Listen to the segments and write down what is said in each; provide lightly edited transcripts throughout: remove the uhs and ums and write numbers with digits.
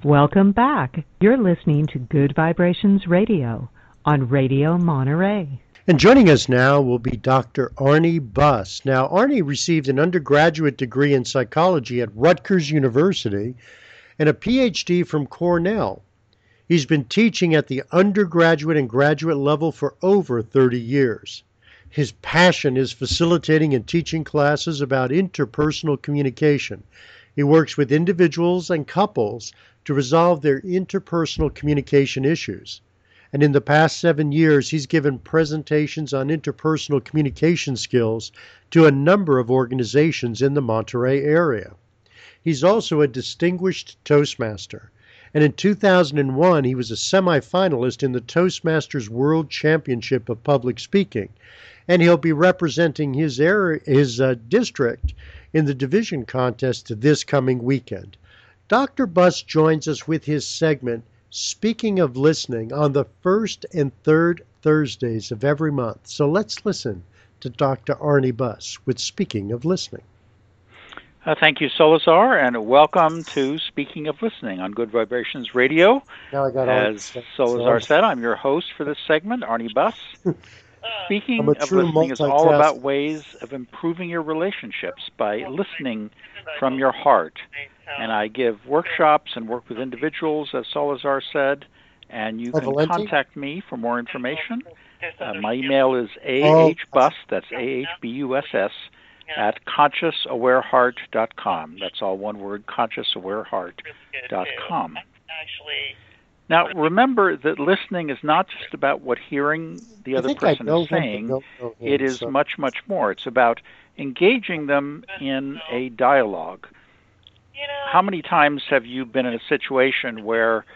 Welcome back. You're listening to Good Vibrations Radio on Radio Monterey. And joining us now will be Dr. Arnie Buss. Now, Arnie received an undergraduate degree in psychology at Rutgers University and a PhD from Cornell. He's been teaching at the undergraduate and graduate level for over 30 years. His passion is facilitating and teaching classes about interpersonal communication. He works with individuals and couples to resolve their interpersonal communication issues. And in the past 7 years, he's given presentations on interpersonal communication skills to a number of organizations in the Monterey area. He's also a distinguished Toastmaster. And in 2001, he was a semifinalist in the Toastmasters World Championship of Public Speaking. And he'll be representing his district in the division contest this coming weekend. Dr. Buss joins us with his segment, Speaking of Listening, on the first and third Thursdays of every month. So let's listen to Dr. Arnie Buss with Speaking of Listening. Thank you, Salazar, and welcome to Speaking of Listening on Good Vibrations Radio. As Salazar said, I'm your host for this segment, Arnie Buss. Speaking of Listening is all about ways of improving your relationships by listening from your heart. And I give workshops and work with individuals, as Salazar said, and you can contact me for more information. My email is ahbuss, that's ahbuss, at consciousawareheart.com. That's all one word, consciousawareheart.com. Now, remember that listening is not just about what hearing the other person is saying. It is much, much more. It's about engaging them in a dialogue. How many times have you been in a situation where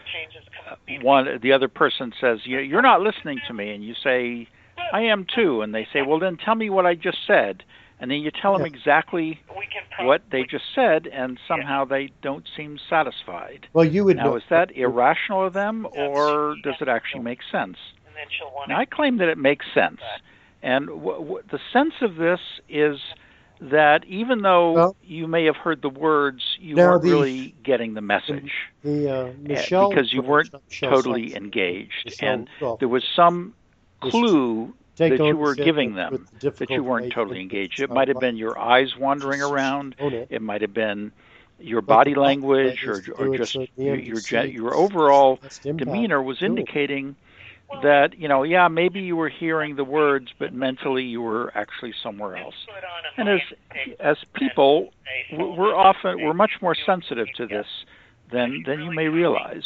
the other person says, "You're not listening to me," and you say, "I am too," and they say, "Well, then tell me what I just said." And then you tell them exactly what they just said, and somehow they don't seem satisfied. Well, you would now, is that irrational of them, or does it actually make sense? Now, I claim that it makes sense. And the sense of this is that even though you may have heard the words, you weren't really getting the message because you weren't totally engaged. And there was some clue that you were giving them, that you weren't totally engaged. It might have been your eyes wandering around. It might have been your body language, or just your overall demeanor was indicating that, maybe you were hearing the words, but mentally you were actually somewhere else. And as people, we're much more sensitive to this than you may realize.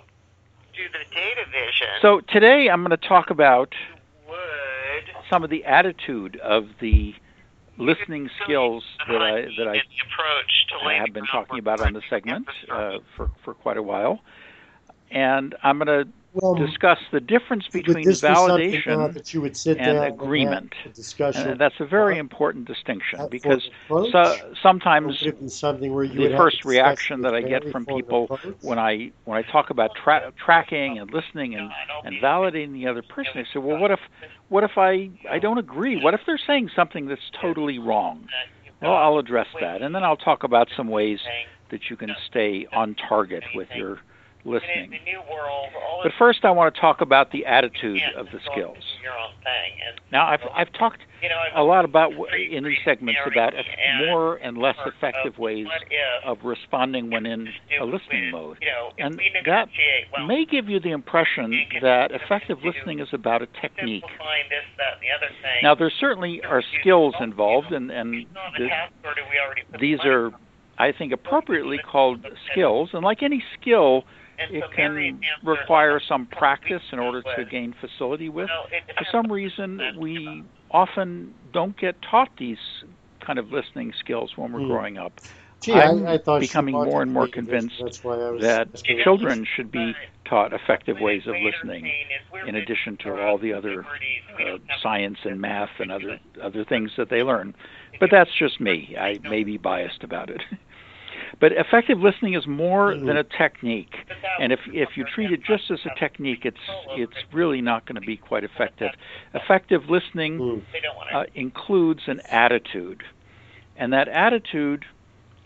So today I'm going to talk about some of the attitude of the listening skills that I have been talking about on the segment for quite a while. And I'm going to discuss the difference between validation and agreement. And that's a very important distinction, because sometimes the first reaction that I get from people when I talk about tracking and listening and validating the other person, they say, well, what if I don't agree? What if they're saying something that's totally wrong? Well, I'll address that, and then I'll talk about some ways that you can stay on target with your listening. But first, I want to talk about the attitude of the skills. Now, I've talked a lot about in these segments about more and less effective ways of responding when in a listening mode, and that may give you the impression that effective listening is about a technique. Now, there certainly are skills involved, and these are, I think, appropriately called skills, and like any skill, it can require some practice in order to gain facility with. For some reason, we often don't get taught these kind of listening skills when we're growing up. I'm becoming more and more convinced that children should be taught effective ways of listening, in addition to all the other science and math and other things that they learn. But that's just me. I may be biased about it. But effective listening is more than a technique, and if you treat it just as a technique, it's really not going to be quite effective. Effective listening includes an attitude, and that attitude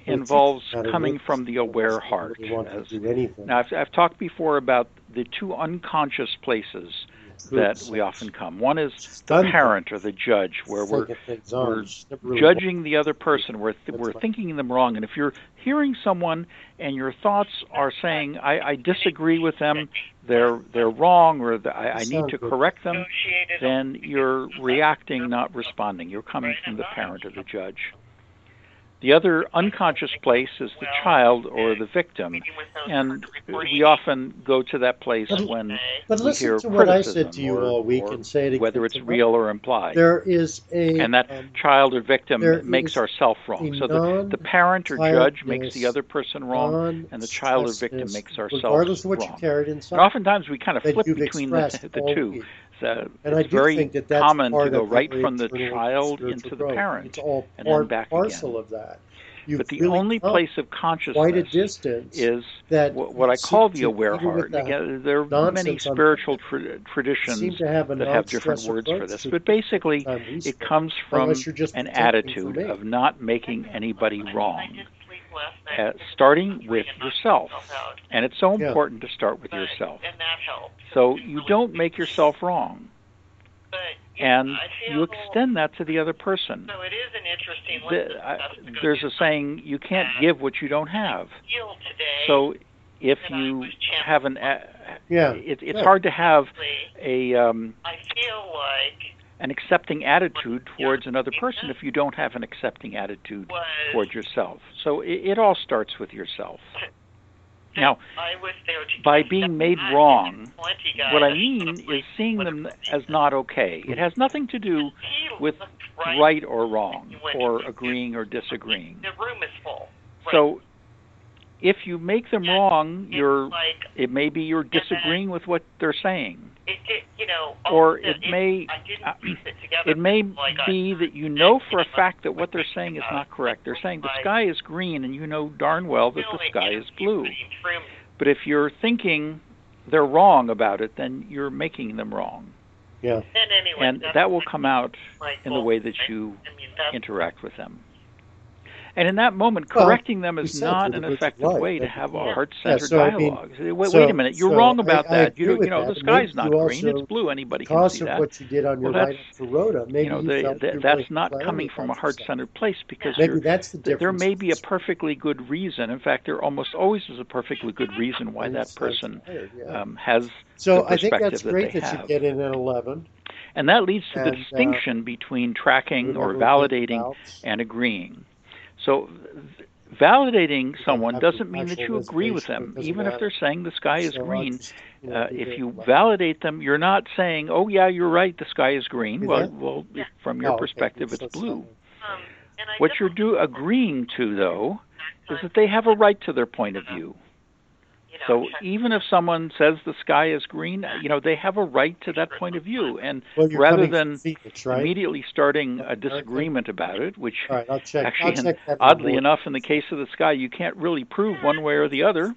involves coming from the aware heart. Now, I've talked before about the two unconscious places that we often come. One is the parent or the judge, where we're judging the other person. We're thinking them wrong. And if you're hearing someone and your thoughts are saying, I disagree with them, they're wrong, or I need to correct them, then you're reacting, not responding. You're coming from the parent or the judge. The other unconscious place is the child or the victim, and we often go to that place when we hear criticism, or whether it's real or implied. And that child or victim makes ourselves wrong. So the parent or judge makes the other person wrong, and the child or victim makes ourselves wrong. And oftentimes we kind of flip between the two. So it's very common to go right from the child into the parent and then back again. But the only place of consciousness is what I call the aware heart. Again, there are many spiritual traditions that have different words for this. But basically, it comes from an attitude of not making anybody wrong. Starting with yourself. And it's so important to start with yourself. So you don't make yourself wrong. And you extend that to the other person. So it is an interesting there's a saying, you can't give what you don't have. So if you have it's hard to have an accepting attitude towards another person if you don't have an accepting attitude towards yourself. So it all starts with yourself. Now, by being made wrong, what I mean is seeing them as not okay. It has nothing to do with right or wrong, or agreeing or disagreeing. The room is full. So if you make them wrong, it may be you're disagreeing with what they're saying. Or it may be that you know for a fact that what they're saying is not correct. They're saying the sky is green, and you know darn well that the sky is blue. But if you're thinking they're wrong about it, then you're making them wrong. Yeah. And that will come out in the way that you interact with them. And in that moment, correcting them is not an effective way to have a heart-centered dialogue. Wait a minute, you're wrong about that. You know, the sky's not green; it's blue. Anybody can see that. What you did on your Rhoda, that's not coming from a heart-centered place, because there may be a perfectly good reason. In fact, there almost always is a perfectly good reason why that person has the perspective that they have. So I think that's great that you get in at 11. And that leads to the distinction between tracking or validating and agreeing. So validating someone doesn't mean that you agree with them, even if they're saying the sky is green. If you validate them, you're not saying, oh, yeah, you're right, the sky is green. Well, from your perspective, it's blue. What you're agreeing to, though, is that they have a right to their point of view. So even if someone says the sky is green, they have a right to that point of view. And rather than immediately starting a disagreement about it, which actually, oddly enough, in the case of the sky, you can't really prove one way or the other.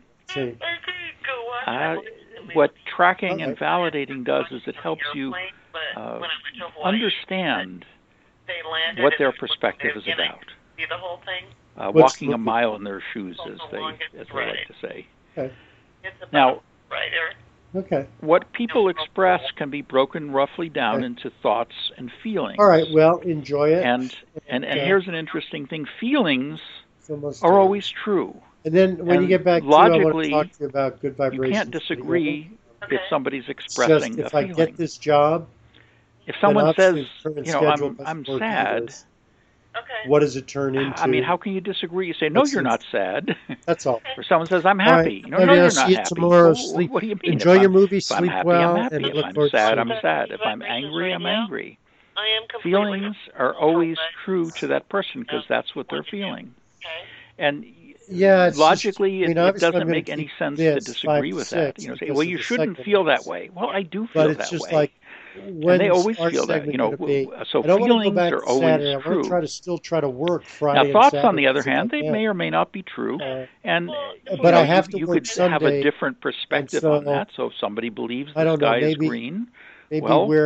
What tracking and validating does is it helps you understand what their perspective is about. Walking a mile in their shoes, as they like to say. Okay. Now, what people express can be broken roughly down into thoughts and feelings. All right, well, enjoy it. And here's an interesting thing. Feelings are always true. And then when you get back to logically, I want to talk to you about good vibrations. You can't disagree if somebody's expressing just, if a feeling. I get this job, if someone says, I'm sad, what does it turn into? I mean, how can you disagree? You say, no, you're not sad. That's all. Or someone says, I'm happy. Right. No, you're not happy. Tomorrow, sleep. What do you mean? Enjoy your movie, sleep sleep happy, well, I'm happy. and If look I'm sad, I'm sad. If I'm angry, I'm angry. Feelings are always true to that person because that's what they're feeling. And logically, it doesn't make any sense to disagree with that. Say, well, you shouldn't feel that way. Well, I do feel that way. And they always feel that, so feelings are always true. Try to work Friday. Now, thoughts, on the other hand, they may or may not be true. And but I have to you work could Sunday, have a different perspective on that. So if somebody believes the sky is green, maybe well, we're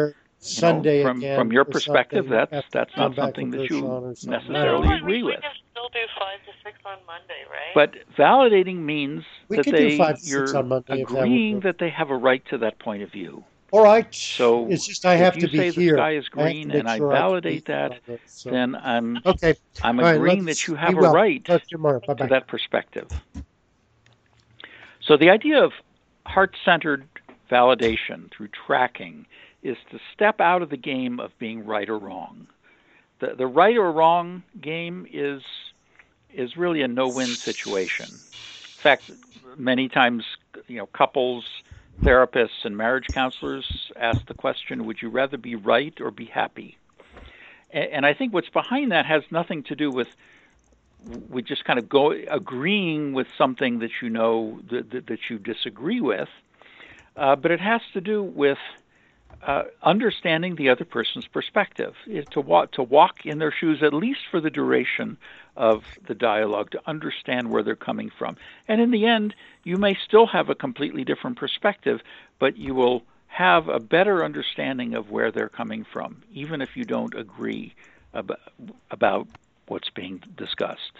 Sunday from your perspective, that's not something that you necessarily agree with. We can still do 5 to 6 on Monday, right? But validating means that you're agreeing that they have a right to that point of view. All right. So it's just I have to be here. If you say the sky is green and I validate that, then I'm agreeing that you have a right to that perspective. So the idea of heart-centered validation through tracking is to step out of the game of being right or wrong. The right or wrong game is really a no-win situation. In fact, many times, couples, therapists, and marriage counselors ask the question, would you rather be right or be happy? And I think what's behind that has nothing to do with just kind of agreeing with something that that you disagree with, but it has to do with understanding the other person's perspective, to walk in their shoes at least for the duration of the dialogue, to understand where they're coming from. And in the end, you may still have a completely different perspective, but you will have a better understanding of where they're coming from, even if you don't agree about what's being discussed.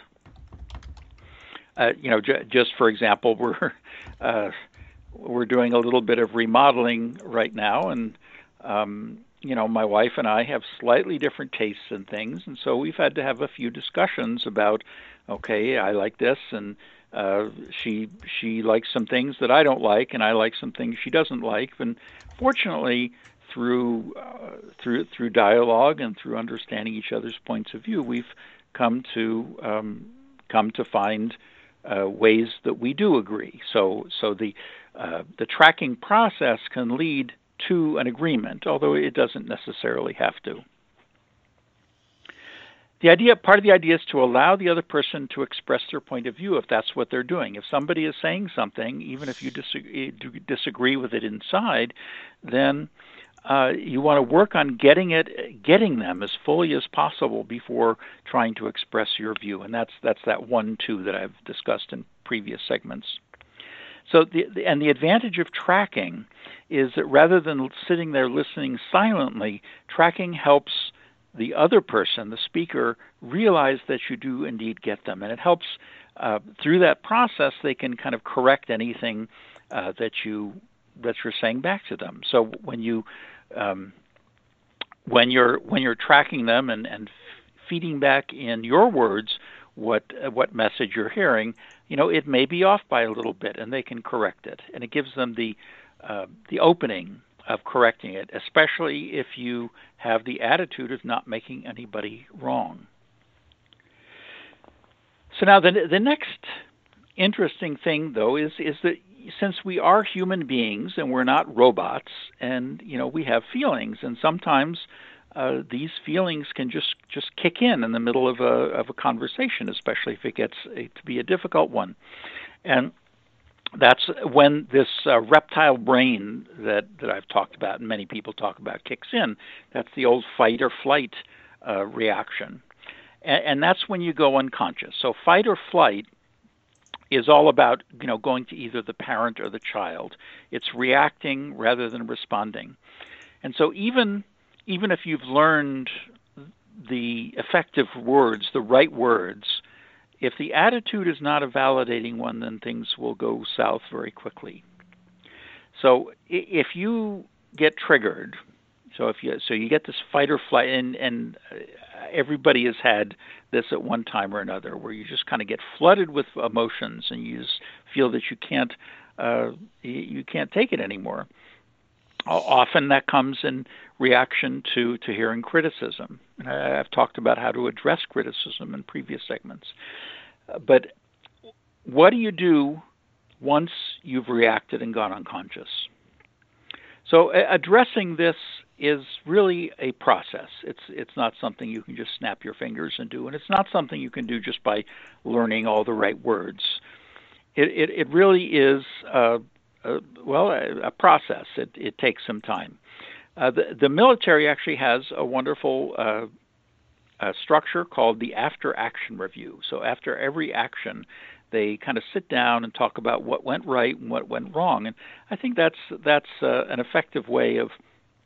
Just for example, we're doing a little bit of remodeling right now, and my wife and I have slightly different tastes in things, and so we've had to have a few discussions about, okay, I like this, and she likes some things that I don't like, and I like some things she doesn't like. And fortunately, through dialogue and through understanding each other's points of view, we've come to find ways that we do agree. So the tracking process can lead to an agreement, although it doesn't necessarily have to. Part of the idea is to allow the other person to express their point of view if that's what they're doing. If somebody is saying something, even if you disagree with it inside, then you want to work on getting them as fully as possible before trying to express your view. And that's that 1-2 that I've discussed in previous segments. So the advantage of tracking is that rather than sitting there listening silently, tracking helps the other person, the speaker, realize that you do indeed get them. And it helps through that process, they can kind of correct anything that you're saying back to them. So when you're tracking them and feeding back in your words what message you're hearing, it may be off by a little bit, and they can correct it. And it gives them the opening of correcting it, especially if you have the attitude of not making anybody wrong. So now the next interesting thing, though, is that since we are human beings and we're not robots, and we have feelings, and sometimes these feelings can just kick in the middle of a conversation, especially if it gets to be a difficult one. And that's when this reptile brain that I've talked about and many people talk about kicks in. That's the old fight or flight reaction. And that's when you go unconscious. So fight or flight is all about going to either the parent or the child. It's reacting rather than responding. And so even if you've learned the effective words, the right words, if the attitude is not a validating one, then things will go south very quickly. So if you get triggered, so you get this fight or flight, and everybody has had this at one time or another, where you just kind of get flooded with emotions and you just feel that you can't take it anymore. Often that comes in reaction to hearing criticism. And I've talked about how to address criticism in previous segments. But what do you do once you've reacted and gone unconscious? So addressing this is really a process. It's not something you can just snap your fingers and do, and it's not something you can do just by learning all the right words. It really is a process. It takes some time. The military actually has a wonderful structure called the after-action review. So after every action, they kind of sit down and talk about what went right and what went wrong. And I think that's an effective way of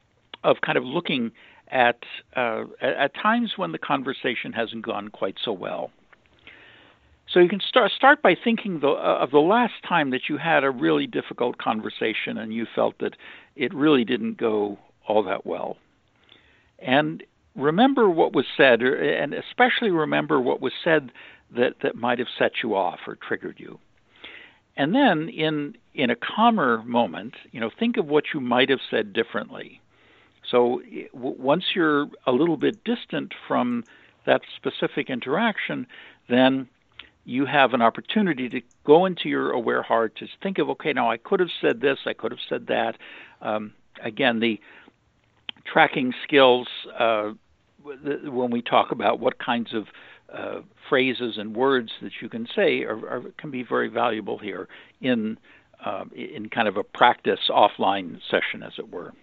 of kind of looking at times when the conversation hasn't gone quite so well. So you can start by thinking of the last time that you had a really difficult conversation and you felt that it really didn't go all that well. And remember what was said, and especially remember what was said that might have set you off or triggered you. And then in a calmer moment, think of what you might have said differently. So once you're a little bit distant from that specific interaction, then you have an opportunity to go into your aware heart to think of, okay, now I could have said this, I could have said that. Again, the tracking skills, when we talk about what kinds of phrases and words that you can say can be very valuable here in kind of a practice offline session, as it were.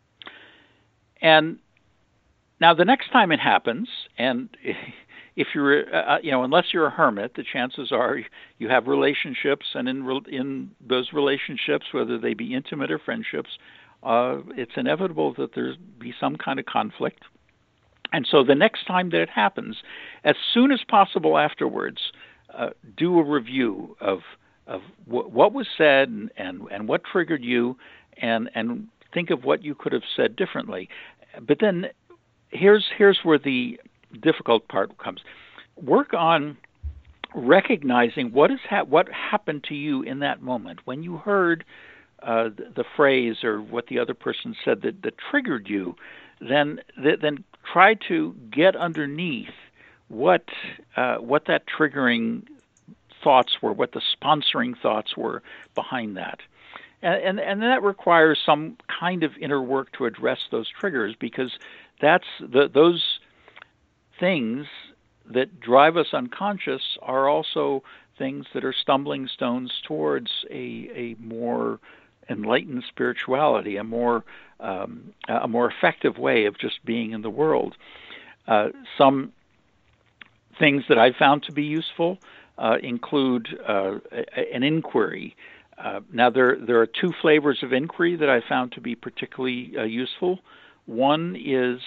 And now the next time it happens, and if you're, unless you're a hermit, the chances are you have relationships, and in those relationships, whether they be intimate or friendships, it's inevitable that there be some kind of conflict. And so the next time that it happens, as soon as possible afterwards, do a review of what was said and what triggered you, and think of what you could have said differently. But then here's where the difficult part comes. Work on recognizing what happened to you in that moment when you heard the phrase or what the other person said that triggered you. Then try to get underneath what that triggering thoughts were, what the sponsoring thoughts were behind that. And that requires some kind of inner work to address those triggers, because that's those things that drive us unconscious are also things that are stumbling stones towards a more enlightened spirituality, a more effective way of just being in the world. Some things that I've found to be useful include an inquiry. Now, there are two flavors of inquiry that I found to be particularly useful. One is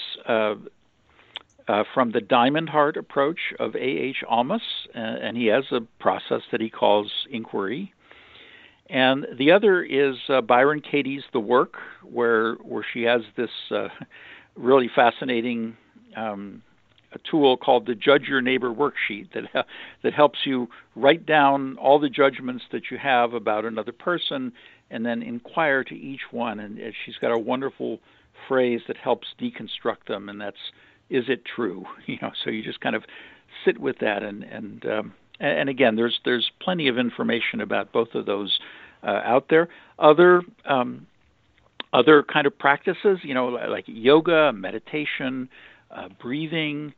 from the Diamond Heart approach of A.H. Almaas, and he has a process that he calls inquiry. And the other is Byron Katie's The Work, where she has this really fascinating a tool called the Judge Your Neighbor worksheet that helps you write down all the judgments that you have about another person and then inquire to each one. And she's got a wonderful phrase that helps deconstruct them, and that's, is it true? So you just kind of sit with that. And again, there's plenty of information about both of those out there. Other kind of practices, like yoga, meditation, breathing,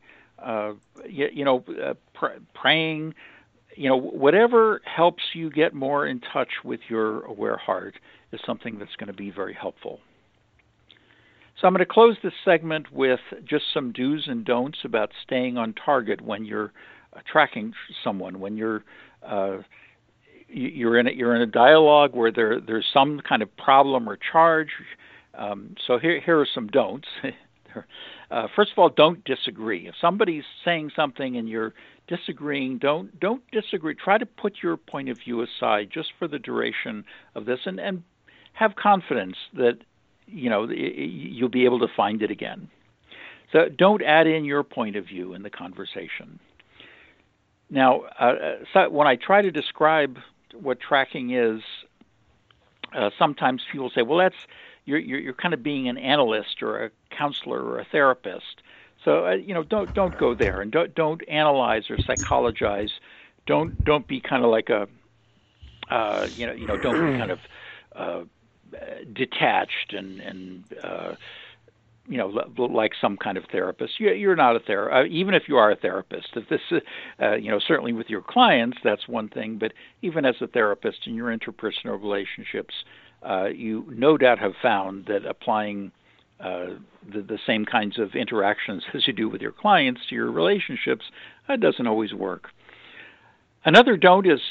praying, whatever helps you get more in touch with your aware heart is something that's going to be very helpful. So I'm going to close this segment with just some do's and don'ts about staying on target when you're tracking someone, when you're in a dialogue where there's some kind of problem or charge. So here are some don'ts. First of all, don't disagree. If somebody's saying something and you're disagreeing, don't disagree. Try to put your point of view aside just for the duration of this, and have confidence that you'll be able to find it again. So don't add in your point of view in the conversation. Now, so when I try to describe what tracking is, sometimes people say, "Well, you're kind of being an analyst or a counselor or a therapist." So don't go there, and don't analyze or psychologize. Don't be kind of like a don't be kind of detached and like some kind of therapist. You're not a therapist. Even if you are a therapist, if this certainly with your clients, that's one thing. But even as a therapist in your interpersonal relationships, you no doubt have found that applying the same kinds of interactions as you do with your clients to your relationships doesn't always work. Another don't is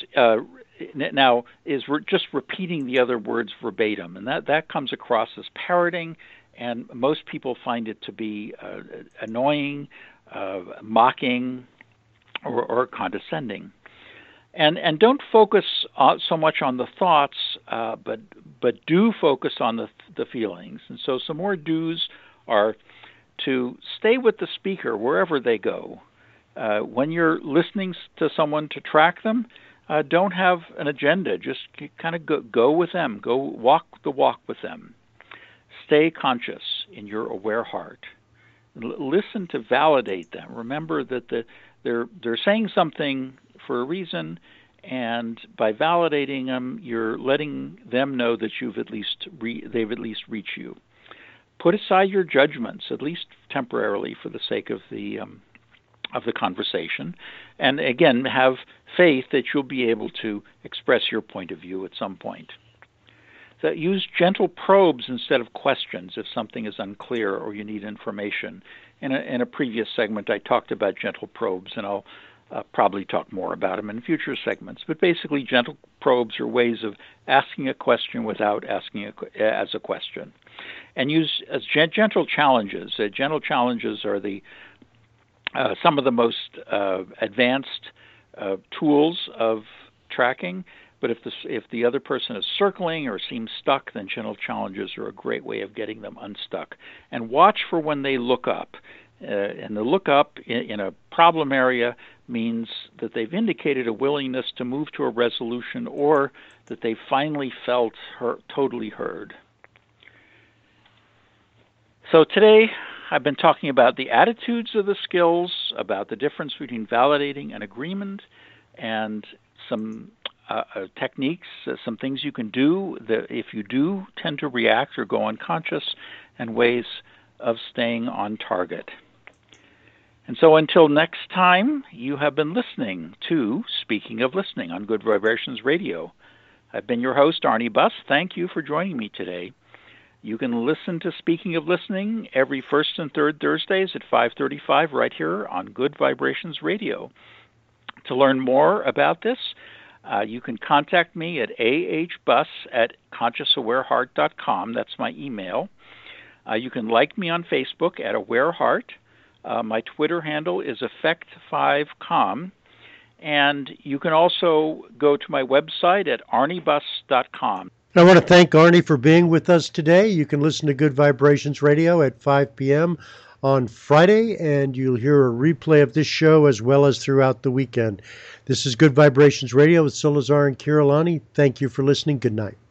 just repeating the other words verbatim, and that comes across as parroting, and most people find it to be annoying, mocking, or condescending. And don't focus so much on the thoughts, but do focus on the feelings. And so some more do's are to stay with the speaker wherever they go. When you're listening to someone to track them, don't have an agenda. Just kind of go with them. Go walk the walk with them. Stay conscious in your aware heart. Listen to validate them. Remember that they're saying something for a reason, and by validating them, you're letting them know that they've at least reached you. Put aside your judgments, at least temporarily, for the sake of the conversation, and again, have faith that you'll be able to express your point of view at some point. So use gentle probes instead of questions if something is unclear or you need information. In a previous segment, I talked about gentle probes, and I'll probably talk more about them in future segments. But basically, gentle probes are ways of asking a question without asking as a question. And use gentle challenges. Gentle challenges are some of the most advanced tools of tracking. But if the other person is circling or seems stuck, then gentle challenges are a great way of getting them unstuck. And watch for when they look up. And the look up in a problem area means that they've indicated a willingness to move to a resolution, or that they finally felt totally heard. So today I've been talking about the attitudes of the skills, about the difference between validating and agreement, and some techniques, some things you can do that if you do tend to react or go unconscious, and ways of staying on target. And so until next time, you have been listening to Speaking of Listening on Good Vibrations Radio. I've been your host, Arnie Buss. Thank you for joining me today. You can listen to Speaking of Listening every first and third Thursdays at 5:35 right here on Good Vibrations Radio. To learn more about this, you can contact me at ahbuss@consciousawareheart.com. That's my email. You can like me on Facebook at AwareHeart. My Twitter handle is Effect5Com. And you can also go to my website at arniebuss.com. I want to thank Arnie for being with us today. You can listen to Good Vibrations Radio at 5 p.m. on Friday, and you'll hear a replay of this show as well as throughout the weekend. This is Good Vibrations Radio with Salazar and Kirillani. Thank you for listening. Good night.